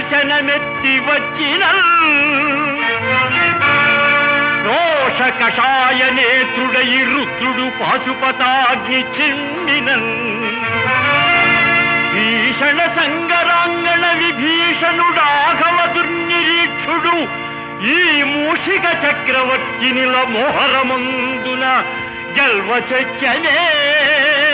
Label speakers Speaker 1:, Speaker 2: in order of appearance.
Speaker 1: దర్శనమెత్తి వచ్చిన రోష కషాయ నేత్రుడై రుద్రుడు పాశుపతాగ్ని చిండిన భీషణ సంగరాంగణ విభీషణుడాఘవ దుర్నిరీక్షుడు ఈ మూషిక చక్రవర్తినిల మోహరమందున గెల్వ చెచ్చనే